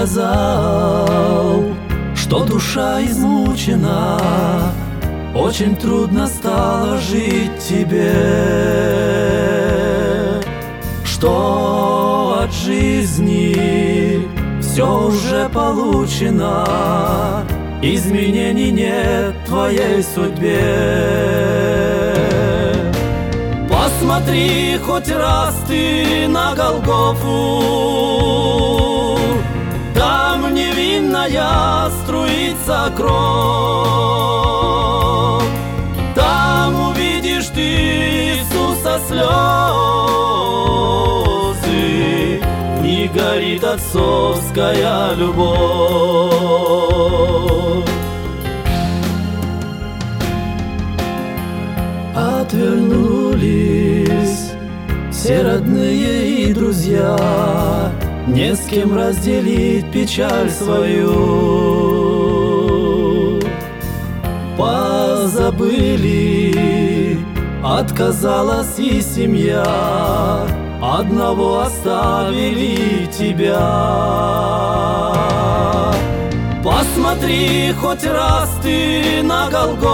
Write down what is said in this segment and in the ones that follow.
сказал, что душа измучена, очень трудно стало жить тебе, что от жизни все уже получено, изменений нет в твоей судьбе. Посмотри хоть раз ты на Голгофу, там невинная струится кровь, там увидишь ты Иисуса слезы, в них горит отцовская любовь. Отвернулись все родные и друзья, не с кем разделить печаль свою. Позабыли, отказалась и семья, одного оставили тебя. Посмотри хоть раз ты на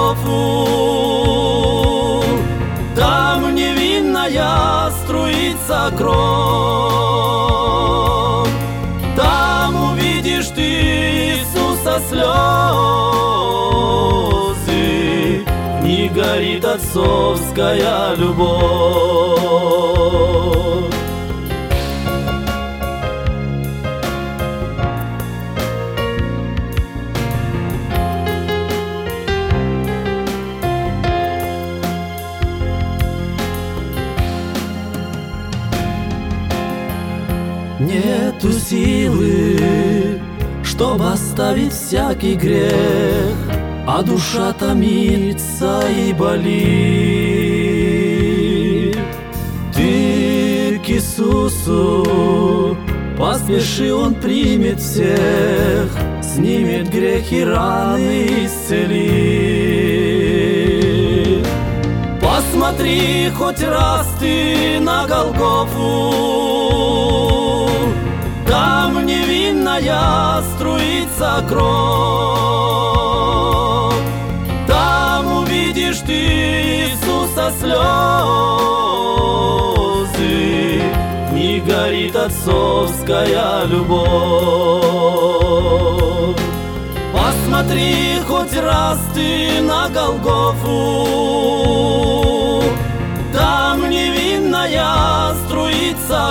Голгофу, там невинная струится кровь, там увидишь ты Иисуса слезы, в них горит отцовская любовь. Нету силы, чтобы оставить всякий грех, а душа томится и болит. Ты к Иисусу поспеши, Он примет всех, снимет грех и раны исцелит. Посмотри хоть раз ты на Голгофу, там невинная струится кровь, там увидишь ты Иисуса слезы, в них горит отцовская любовь. Посмотри хоть раз ты на Голгофу, там невинная струится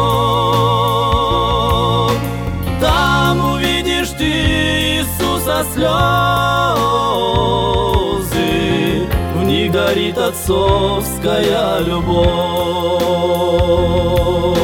кровь, там увидишь ты Иисуса слезы, в них горит отцовская любовь.